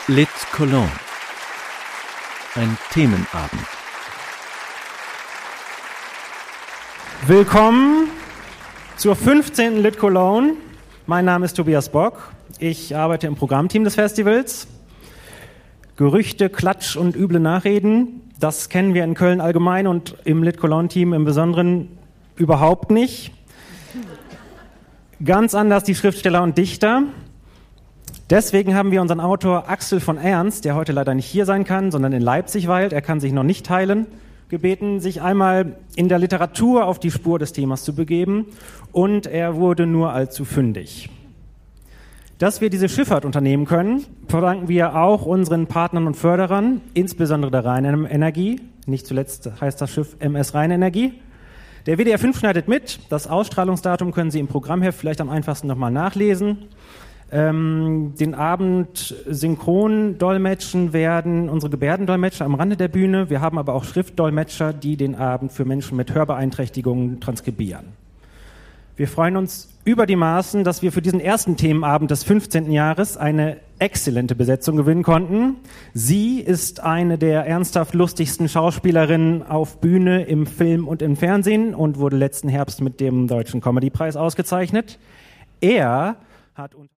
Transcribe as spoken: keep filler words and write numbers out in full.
Lit Cologne. Ein Themenabend. Willkommen zur fünfzehnten Lit Cologne. Mein Name ist Tobias Bock. Ich arbeite im Programmteam des Festivals. Gerüchte, Klatsch und üble Nachreden, das kennen wir in Köln allgemein und im Lit Cologne-Team im Besonderen überhaupt nicht. Ganz anders die Schriftsteller und Dichter. Deswegen haben wir unseren Autor Axel von Ernst, der heute leider nicht hier sein kann, sondern in Leipzig weilt, er kann sich noch nicht teilen, gebeten, sich einmal in der Literatur auf die Spur des Themas zu begeben, und er wurde nur allzu fündig. Dass wir diese Schifffahrt unternehmen können, verdanken wir auch unseren Partnern und Förderern, insbesondere der Rheinenergie. Nicht zuletzt heißt das Schiff M S Rheinenergie. Der W D R fünf schneidet mit. Das Ausstrahlungsdatum können Sie im Programmheft vielleicht am einfachsten nochmal nachlesen. Ähm, den Abend synchron dolmetschen werden unsere Gebärdendolmetscher am Rande der Bühne. Wir haben aber auch Schriftdolmetscher, die den Abend für Menschen mit Hörbeeinträchtigungen transkribieren. Wir freuen uns über die Maßen, dass wir für diesen ersten Themenabend des fünfzehnten Jahres eine exzellente Besetzung gewinnen konnten. Sie ist eine der ernsthaft lustigsten Schauspielerinnen auf Bühne, im Film und im Fernsehen und wurde letzten Herbst mit dem Deutschen Comedypreis ausgezeichnet. Er hat